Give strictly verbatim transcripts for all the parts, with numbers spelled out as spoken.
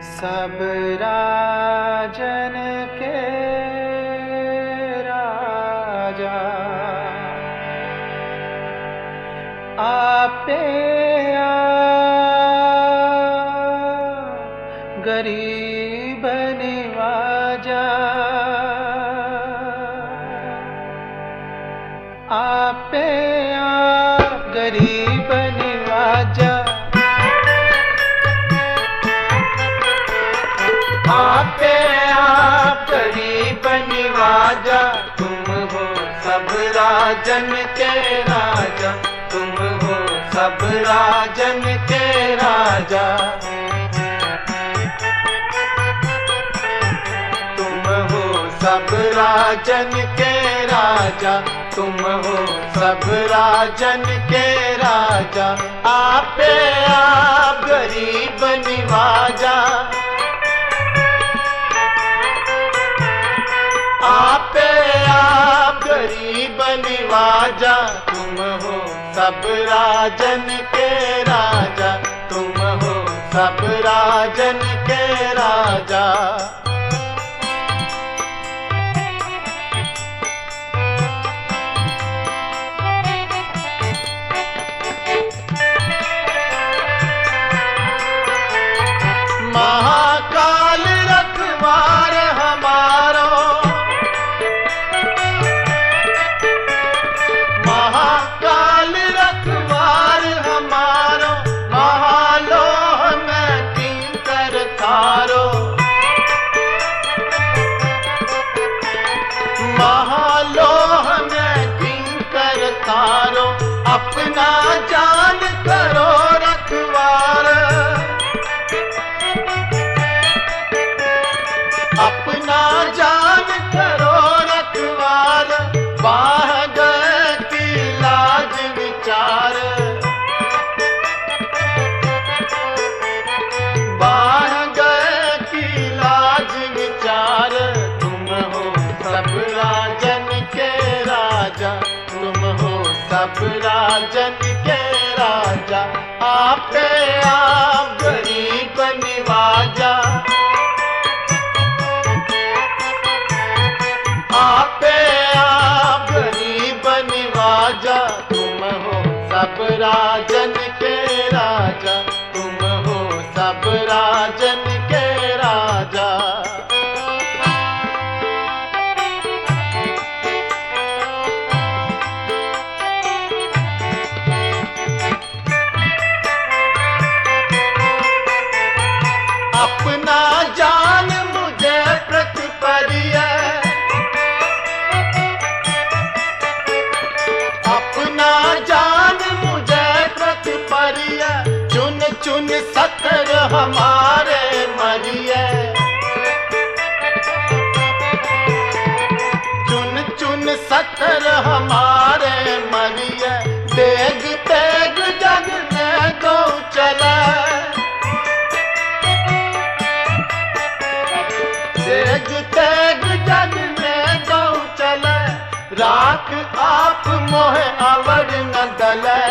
सब राजन के राजा आपे गरीब निवाजा, आपे आप गरीब निवाजा, आपे आप गरीब निवाजा। तुम हो सब राजन के राजा, तुम हो सब राजन के राजा। तुम हो सब राजन के राजा, तुम हो सब राजन के राजा। आपे आप गरीब निवाजा, आपे आप गरीब निवाजा। तुम हो सब राजन के राजा, तुम हो सब राजन के राजा। महाकाल रखवार हमारो, महाकाल रखवार हमारो। महालोह में किंकर थारो, महालोह में किंकर थारो। अपना जान करो रखवार, अपना जान करो रखवार। बाह गए की लाज विचार, बाह गए की लाज विचार। तुम हो सब राजन के राजा, तुम हो सब राजन के राजा। आपे आप गरीब निवाजा, आपे आप गरीब निवाजा। तुम हो सब राजन के राजा, तुम हो सब राजन के राजा। अपना जान मुझे प्रतिपरिय, अपना जान मुझे प्रतिपरिय। चुन चुन सतर हमारे मरिए, चुन चुन सतर हमारे मरिए। तेग तेग जग में गौ चला, तेग तेग जग में गौ चले। राख आप मोह अवर न गले,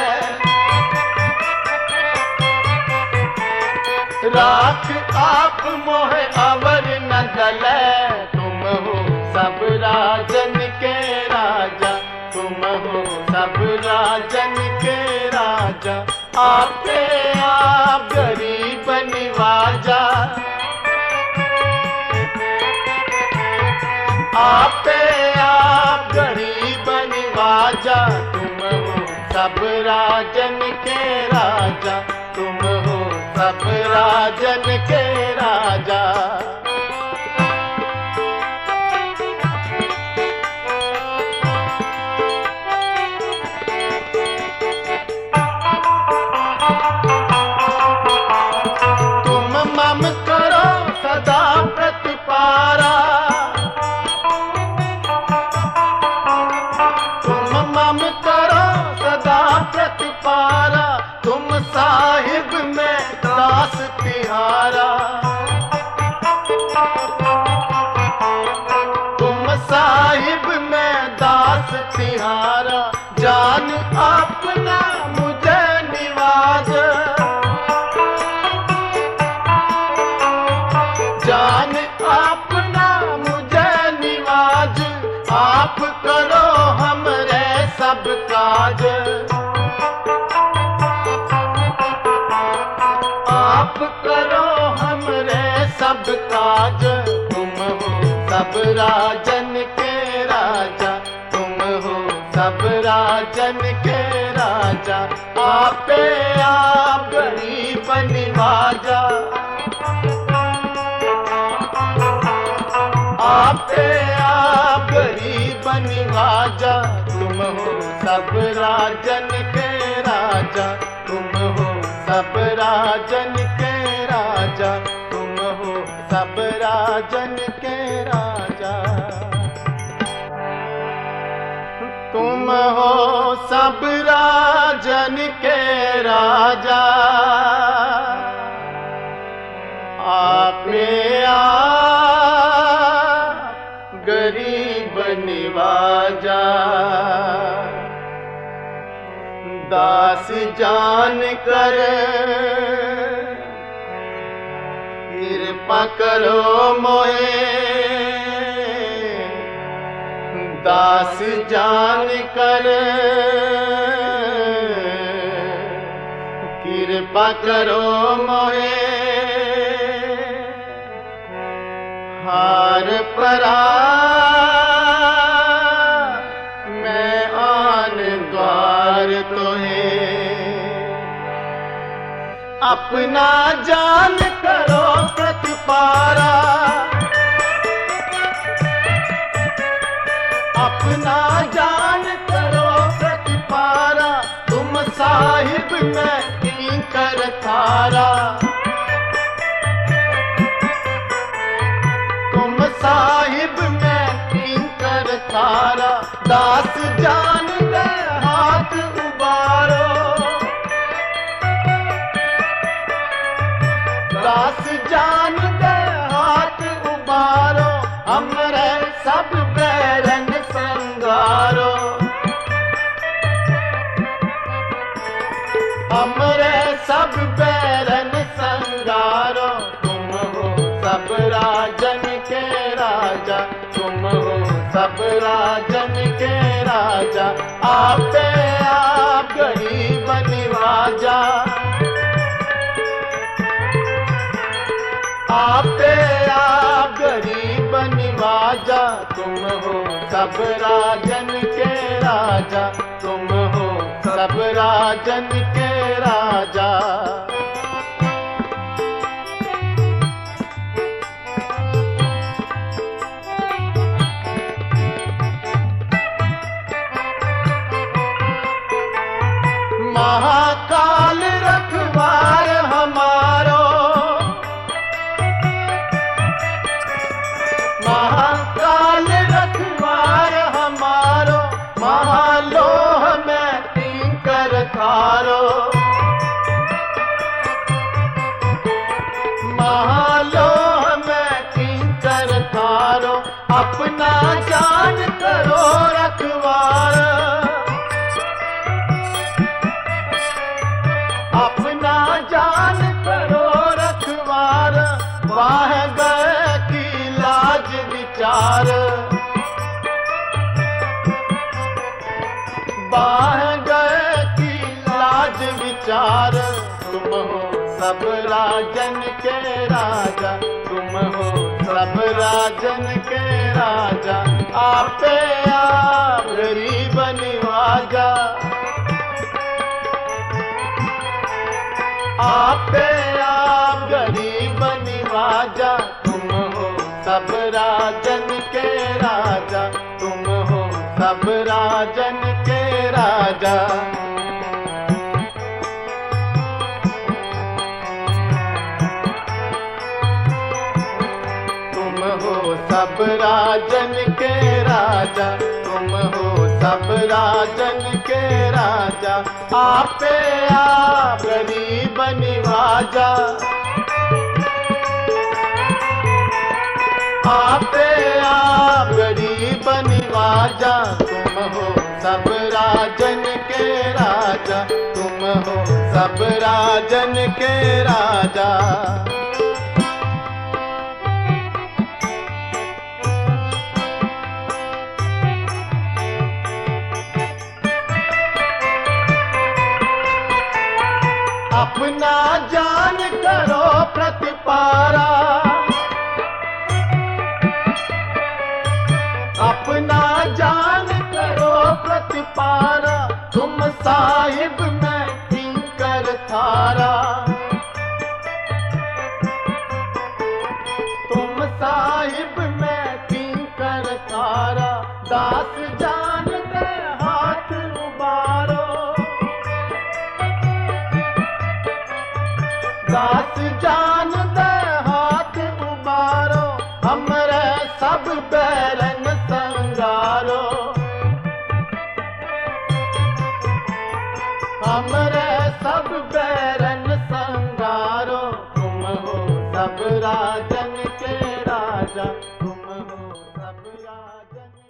राख आप मोह अवर न गले। तुम हो सब राजन के राजा, तुम हो सब राजन के राजा। आपे आप गरीब निवाजा, आपे आप गरीब निवाजा। तुम हो सब राजन के राजा, तुम हो सब राजन के राजा। तुम मम करो सदा प्रतिपारा, तुम मम करो सदा प्रतिपारा। तुम साहिब में दास तिहारा, तुम साहिब में दास तिहारा। जान अपना मुझे निवाज, सब काज, तुम हो सब राजन के राजा, तुम हो सब राजन के राजा। आपे आप गरीब निवाजा, आपे आप गरीब निवाजा। तुम हो सब राजन के राजा, तुम हो सब राजन के राजा, तुम हो सब राजन के राजा। तुम हो सब राजन के राजा, आपे आप गरीब निवाजा। दास जान कर कृपा करो मोहे, दास जान कर कृपा करो मोहे। हार परा मैं आन द्वार तोहे, अपना जान करो प्रतिपारा, अपना जान करो प्रतिपारा। तुम साहिब मैं कर थारा, तुम साहिब मैं कर थारा। दास जान दे हाथ उबारो, दास जान दे हाथ उबारो। हमरे सब बैरन संगारो, हमरे सब बैरन संगारो। तुम हो सब राजन के राजा, तुम हो सब राजन के राजा। आपे आप गरीब निवाजा, आपे आप गरीब निवाजा। तुम हो सब राजन के राजा, तुम हो सब राजन के राजा। महाकाल रखवार हमारो, महाकाल रखवार हमारो। महालोह में कर थारो, महालोह में कर थारो। अपना जान करो रखवार, अपना जान करो रखवार। वाह गए की लाज विचार, बाह गए की लाज विचार। तुम हो सब राजन के राजा, तुम हो सब राजन के राजा। आपे आप गरीब निवाजा, आपे आप गरीब निवाजा। तुम हो सब राजन के राजा, तुम हो सब राजन के राजा। तुम हो सब राजन के राजा, तुम हो सब राजन के राजा। आपे आप गरीब निवाजा, आपे आप गरीब निवाजा। तुम हो सब राजन के राजा, तुम हो सब राजन के राजा। अपना जान करो प्रतिपारा, साहिब मैं किंकर थारा, तुम साहिब मैं किंकर थारा, दास जान दे हाथ उबारो, दास जान दे हाथ उबारो, हमरे सब बैरन संगारो, हमरे सब बैरन संगारो, तुम हो सब राजन के राजा, तुम हो सब राजन